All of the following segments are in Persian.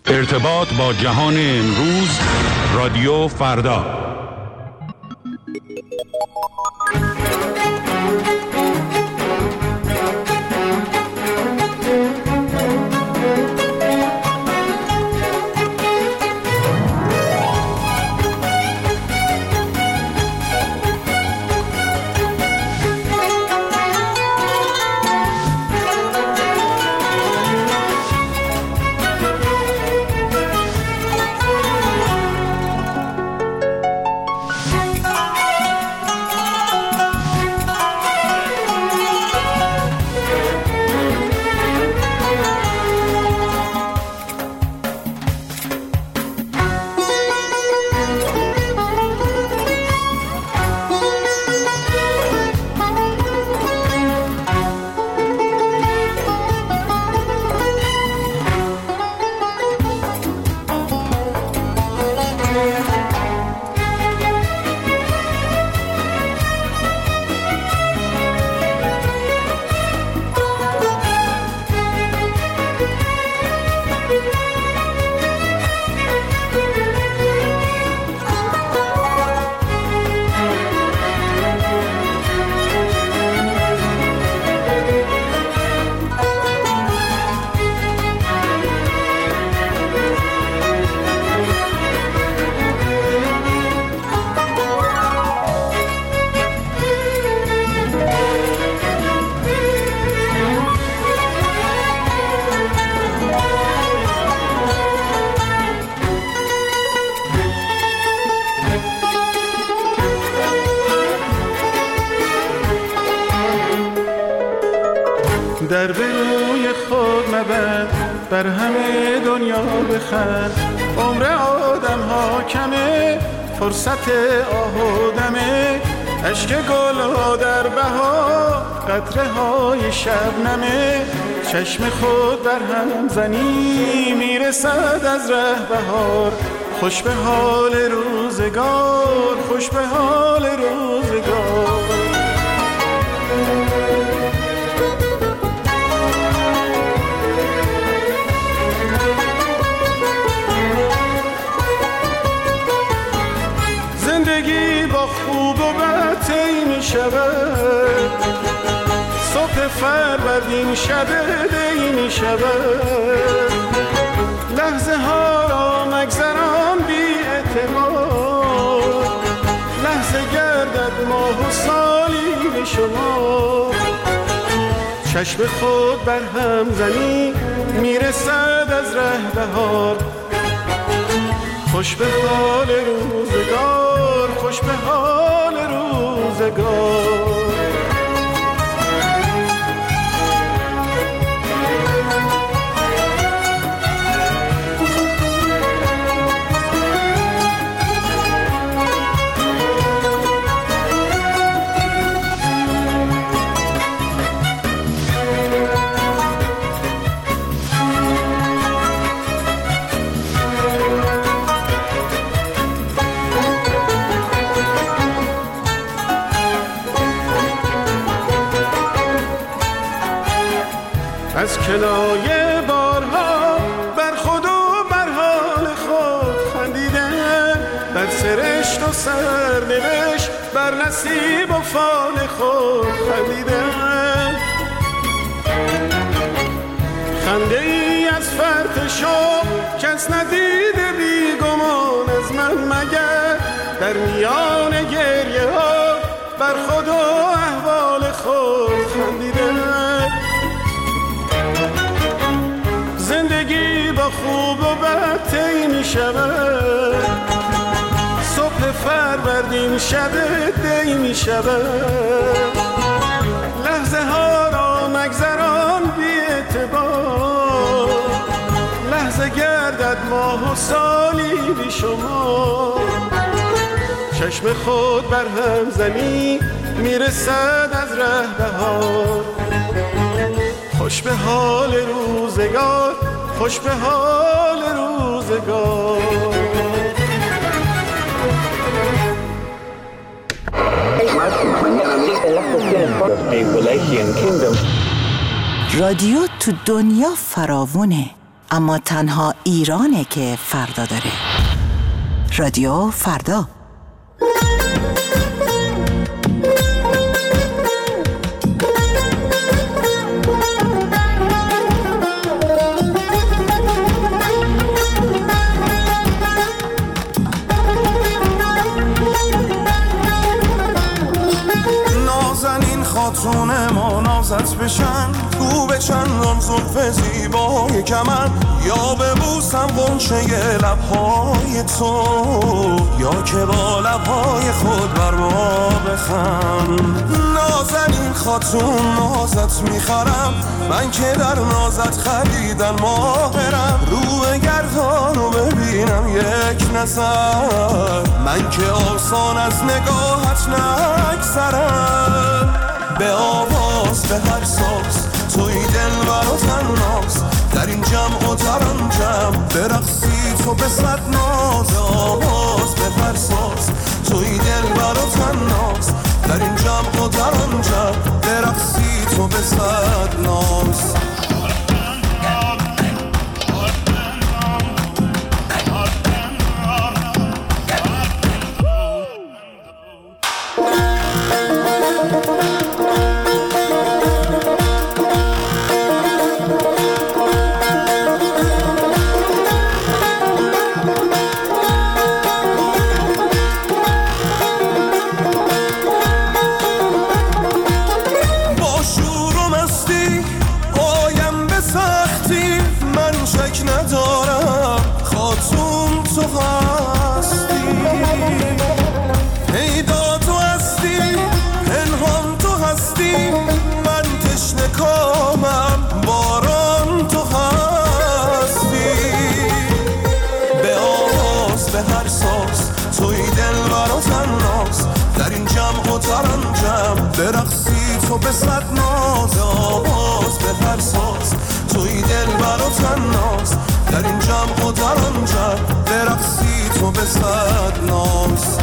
ارتباط با جهان امروز، رادیو فردا. در به روی خود مبند، بر همه دنیا بخند. عمر آدم ها کمه، فرصت آه و دمه. اشک گل ها در بهار، قطره های شبنمه. چشم خود بر هم زنی، میرسد از ره بهار. خوش به حال روزگار، خوش به حال روزگار. زندگی با خوب و بد طی می شود، صبح فروردین شب دی می شود. لحظه ها را مگذران بی اعتبار، لحظه گردد ماه و سالی به شما. چشم خود بر هم زنی، میرسد از ره بهار. خوش به حال روزگار، خوش به حال روزگار. از کنایه بارها بر خود و بر حال خود خندیدن، بر سرشت و سرنوشت، بر نصیب و فال خود خندیدن. خنده ای از فرط شوق کس ندیده بی گمان از من مگر، در میان گریه ها بر خود و احوال خود خندیدن. زندگی با خوب و بد طی می شود، صبح فروردین شب دی می شود. لحظه ها را مگذران بی اعتبار، لحظه گردد ماه و سالی بی شما. چشم خود بر هم زنی، میرسد از ره بهار. خوش به حال روزگار، خوش به حال روزگار. رادیو تو دنیا فراوونه. اما تنها ایرانه که فردا داره. رادیو فردا. خاتون ما نازت بشن، گو بچن رام زلف زیبای کمن، یا ببوسم غنچه لبهای تو، یا که با لبهای خود بر ما بخند. نازنین خاتون نازت میخرم، من که در نازت خریدن ماهرم، رو گردانو ببینم یک نظر، من که آسان از نگاهت نگذرم. به آواز به هر ساز توی دلبر و تناز، در این جمع و در آن جمع برقصی تو به صد ناز. آواز به هر ساز توی دلبر و تناز، در این جمع و در آن جمع برقصی تو به صد ناز. برقصی تو به صد ناز. آواز به هر ساز توی دلبر و تناز، در این جمع و در آن جمع برقصی تو به صد ناز.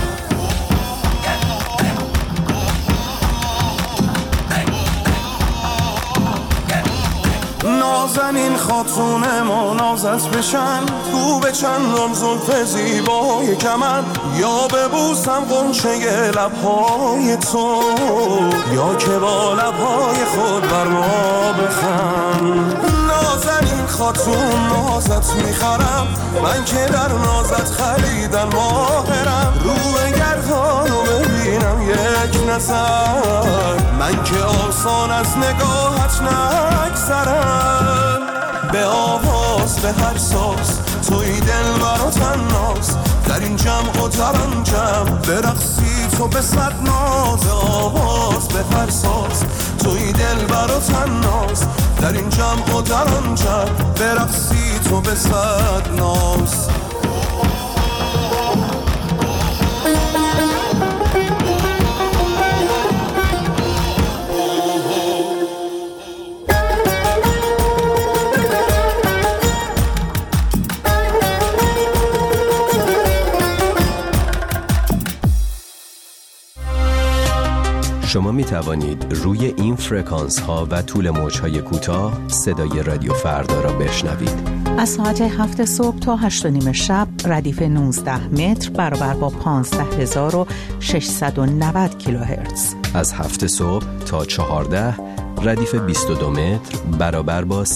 نازنین خاتون ما نازت بشن، گو بچن رام زلف زیبای کمن، یا ببوسم غنچه لبهای تو، یا که با لبهای خود بر ما بخند. نازنین خاتون نازت میخرم، من که در نازت خریدن ماهرم، رو گردانو ببینم یک نظر، من که آسان از نگاهت نگذرم. به آواز به هر ساز توی دلبر و تناز، در این جمع و در آن جمع برقصی تو به صد ناز. آواز به هر ساز توی دلبر و تناز، در این جمع و در آن جمع برقصی تو به صد ناز. شما می توانید روی این فرکانس ها و طول موج های کوتاه صدای رادیو فردا را بشنوید. از ساعت 7 صبح تا 8:30 شب ردیف 19 متر برابر با 15690 کیلوهرتز. از 7 صبح تا 14 ردیف 22 متر برابر با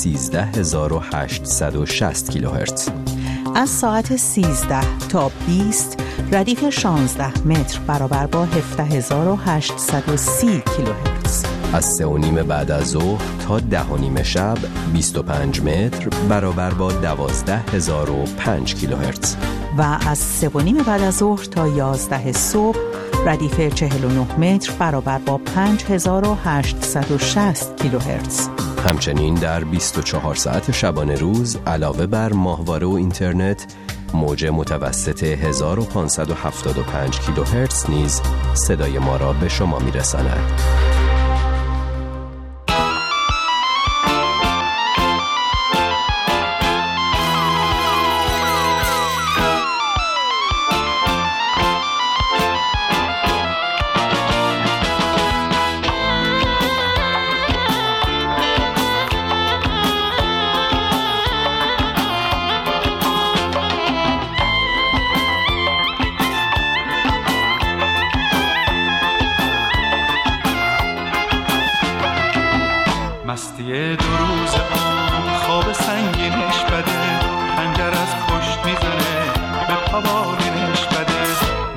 13860 کیلوهرتز. از ساعت 13 تا 20 ردیف 16 متر برابر با 17830 کیلوهرتز. از 3:30 بعد از ظهر تا 10:30 شب 25 متر برابر با 12005 کیلوهرتز. و از 3:30 بعد از ظهر تا 11 صبح ردیف 49 متر برابر با 5860 کیلوهرتز. همچنین در 24 ساعت شبانه روز علاوه بر ماهواره و اینترنت، موج متوسط 1575 کیلوهرتز نیز صدای ما را به شما می‌رساند.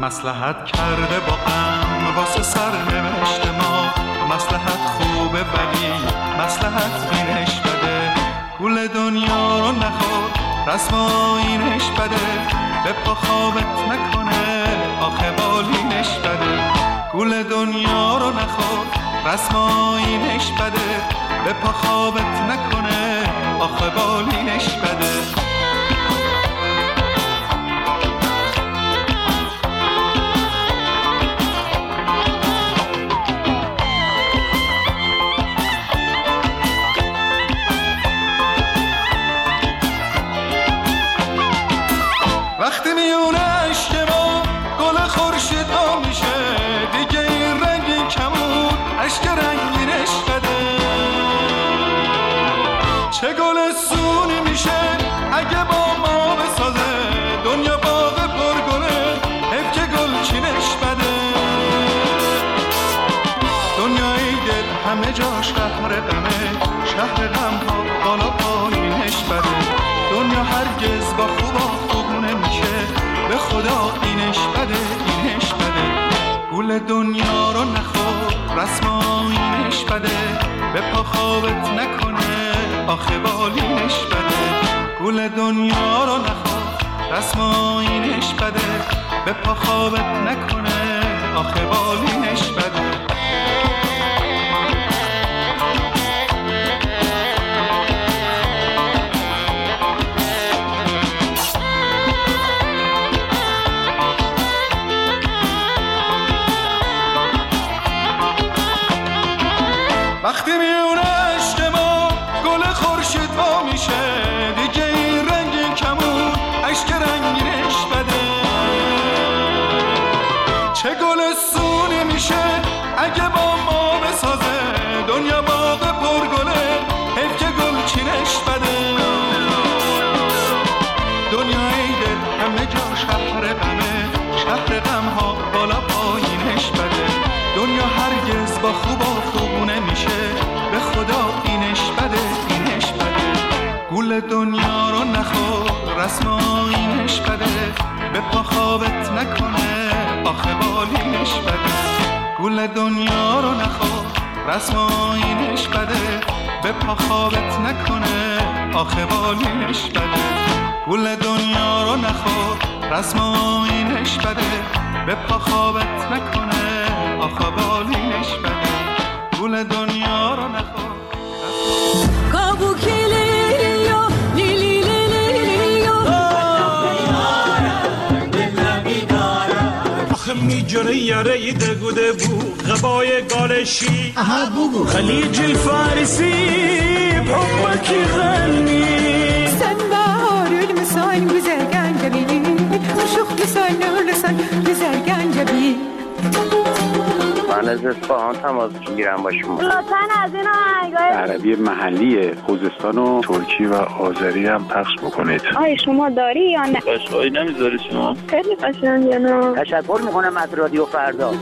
مصلحت کرده با غم واسه سرنوشت ما. مصلحت خوبه ولی مصلحت اینش بده، گول دنیا رو نخور رسم آیینش بده، به پا خوابت نکنه آخه بالینش بده. گول دنیا رو نخور رسم آیینش بده، به پا خوابت نکنه آخه بالینش بده. وقتی میونه عشق ما گل خورشید ها میشه، دیگه این رنگی کمون عشق رنگینش بده. چه گل سونی میشه اگه با ما بسازه، دنیا باغ پرگله حیف که گل چینش بده. دنیای دل همه جاش شهر غمه، شهر غم ها بالا پایینش بده. دنیا هرگز با خوب نمیشه، به خدا اینش بده اینش بده. گول دنیا رو نخور رسم آیینش بده، به پا خوابت نکنه آخه بالینش بده. گول دنیا رو نخور رسم آیینش بده، به پا خوابت نکنه آخه بالینش بده. وقتی میونه عشق ما گل خورشید وا میشه، دیگه این رنگی کمون عشق رنگینش بده. چه گل سونی میشه اگه با ما بسازه، دنیا باغ پرگله حیف که گل چینش بده. دنیای دل همه جا شهر غمه، شهر غم ها بالا پایینش بده. دنیا هرگز با خوب نمیشه، به خدا اینش بده اینش بده. گول دنیا رو نخور رسم آیینش بده، به پا خوابت نکنه آخه بالینش بده. گول دنیا رو نخور رسم آیینش بده، به پا خوابت نکنه آخه بالینش بده. گول دنیا رو نخور رسم آیینش بده، به پا خوابت نکنه آخه بالینش بده. گول دنیا رو نخور. کابوکیلیو لیلی لیلیو آخه میجره یاره دگوده بو غبای گالشی خلیج الفارسی بحبك غني سنبار المساين بزرقان جبي وشوخ مساين ورسان بزرقان جبي. من از اصفهان تماس میگیرم با شما. لطفاً از این آهنگای عربی محلی خوزستان و ترکی و آذری هم پخش بکنید. آیا شما داری یا نه؟ قشقایی نمیذاری شما؟ خیلی قشنگه نه؟ تشکر میکنم از رادیو فردا.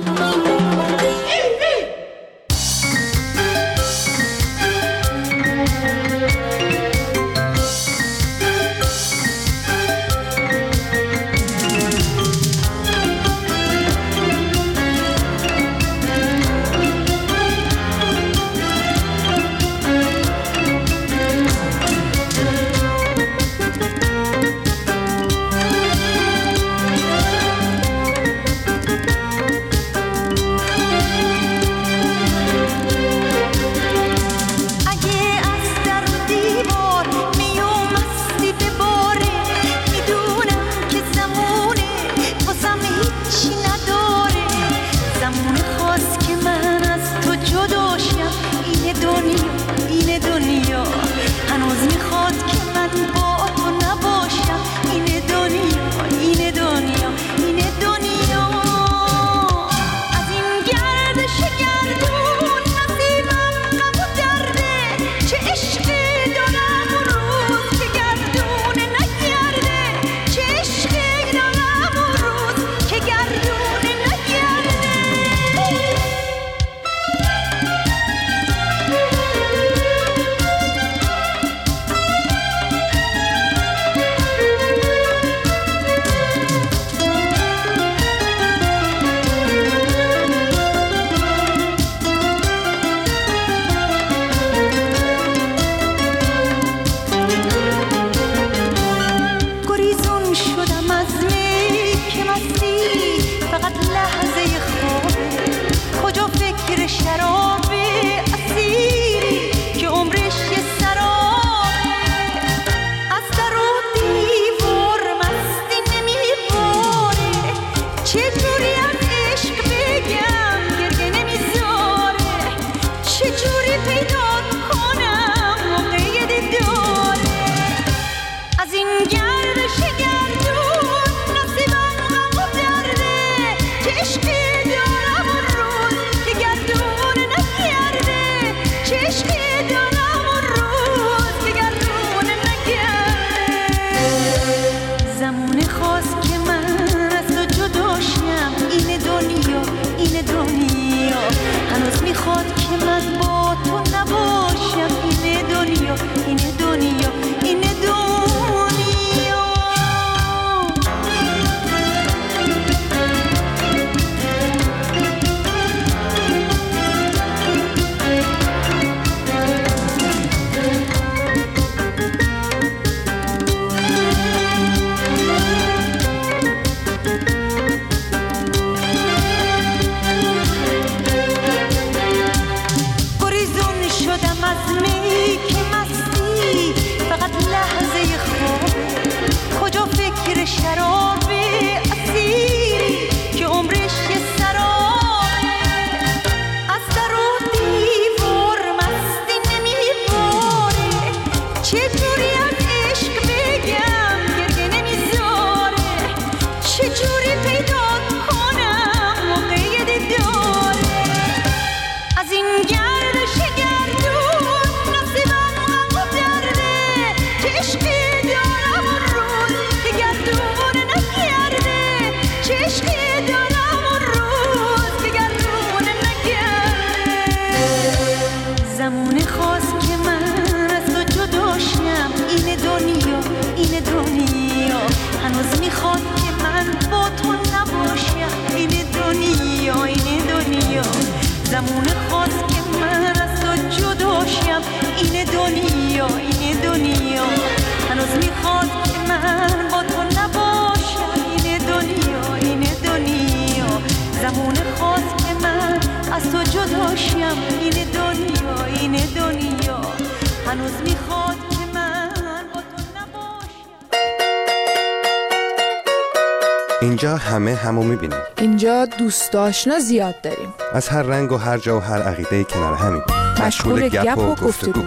اینجا همو میبینیم. اینجا دوست آشنا زیاد داریم. از هر رنگ و هر جا و هر عقیده‌ای کنار همین. مشغول گپ و گفتگو.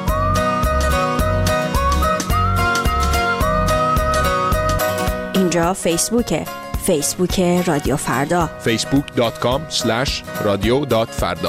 اینجا فیسبوک رادیو فردا. facebook.com/radio.farda.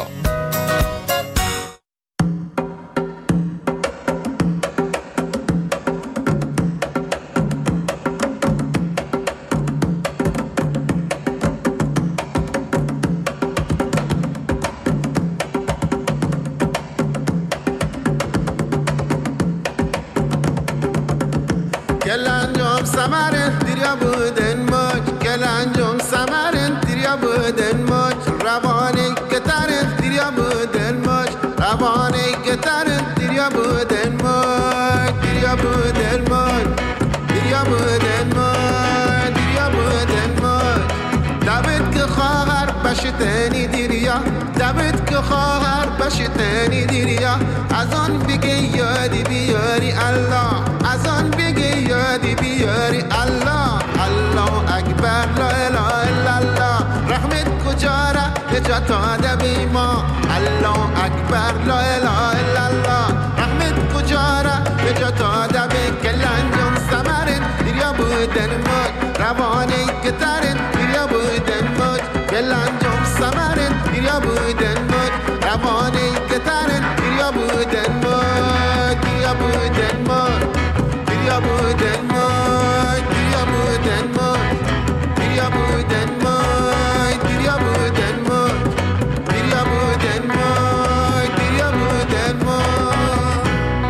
دمت که خواهر باشه تنی دیریا از آن بگی یادی بیاری الله از آن بگی یادی بیاری الله الله اکبر لا اله الا الله رحمت کجا را نجات آده بی ما الله اکبر لا اله الا الله رحمت کجا را نجات آده بی کلنجم سمرن دیریا بودن مد روانی کترن دیریا بودن مد کلنجم سمرن دیریا بودن مد روانی کترن دیریا بودن مد دیریا بودن مد دیریا بودن مد دیریا بودن مد دیریا بودن مد دیریا بودن مد دیریا بودن مد دیریا بودن مد.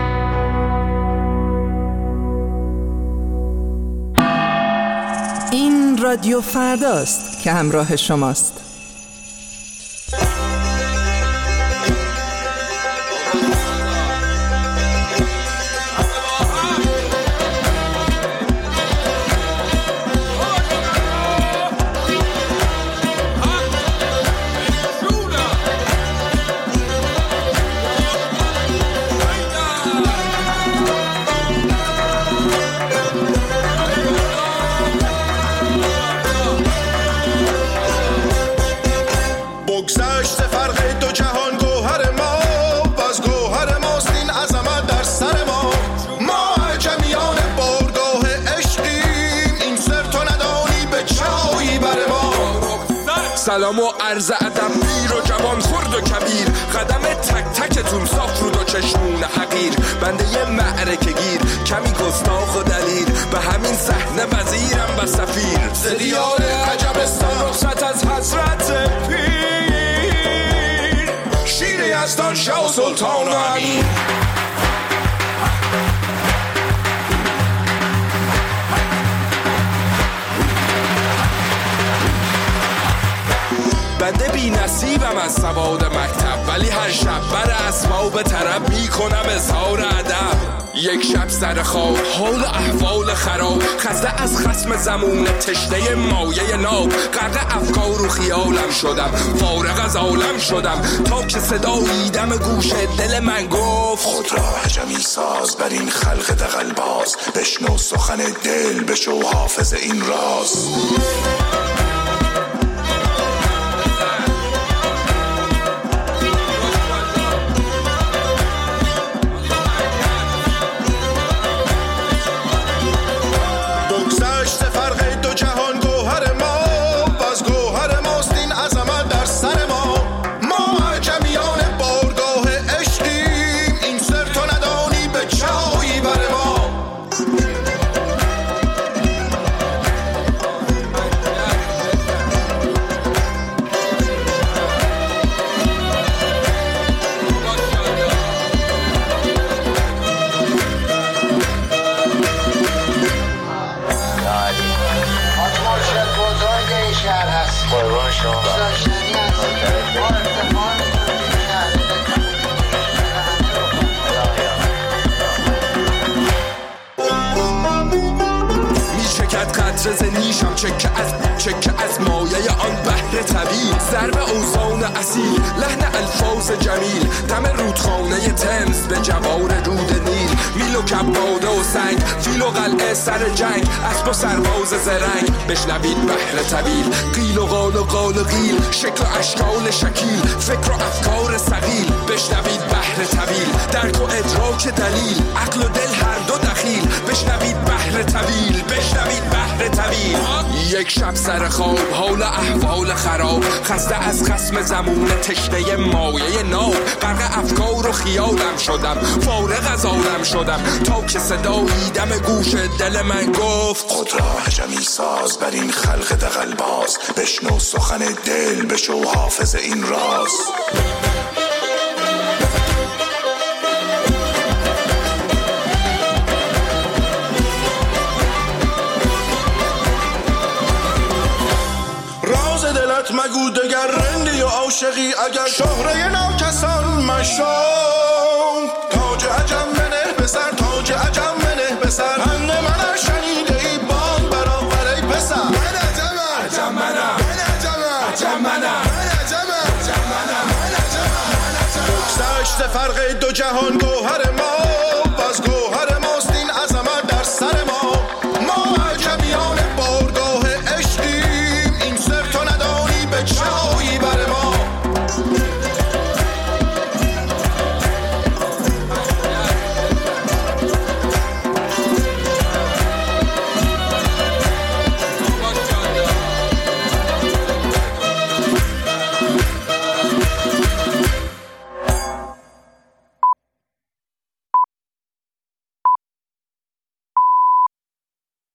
این رادیو فرداست که همراه شماست. سلام و عرض ادب پیر و جوان خرد و کبیر قدم تک تکتون صاف رود و چشمون حقیر بنده یه معرکه گیر کمی گستاخ و دلیر به همین صحنه وزیرم و سفیر ز دیار عجبستان رخصت از حضرت پیر شیر یزدان شاه و سلطان و امیر بنده بی نصیبم از سواد مکتب ولی هر شب بر اسباب طرب میکنم اظهار ادب یک شب سر خواب حال احوال خراب خسته از خصم زمون تشنه مایه ناب غرق افکار و خیالم شدم فارغ از عالم شدم تا که صدایی دم گوش دل من گفت خود را عجمی ساز بر این خلق دغلباز بشنو سخن دل بشو حافظ این راز نیشم چکه از مایه آن بحر طویل ضرب اوزان اصیل لحن الفاظ جمیل دم رودخانه تمز به جوار رود نیل میل و کباده و سنگ، فیل و قلعه سر جنگ، اسب و سرباز زرنگ. بشنوید بحر طویل، قیل و قال و قال و قیل، شکل و اشکال شکیل، فکر و افکار ثقیل. بشنوید بحر طویل، درک و ادراک دلیل، عقل و دل هر دو دخیل. بشنوید بحر طویل، بشنوید بحر طویل. یک شب سر خواب، حال احوال خراب، خسته از خصم زمون، تشنه مایه ناب. غرق افکار و خیالم شدم، فارغ از عالم شدم، تا که صدایی دم گوش دل من گفت خود را هجمی ساز بر این خلق دغلباز. بشنو سخن دل، بشو حافظ این راز. مگو دگر رندی و عاشقی اگر شهره ناکسان مشام. تاج عجم منه بسر، تاج عجم منه بسر، هنده من شنیده ای بان برآور ای پسر. من عجمم، عجم منم، من عجمم، عجم منم، من عجمم، عجم منم، من عجمم. بگذشت فرق دو جهان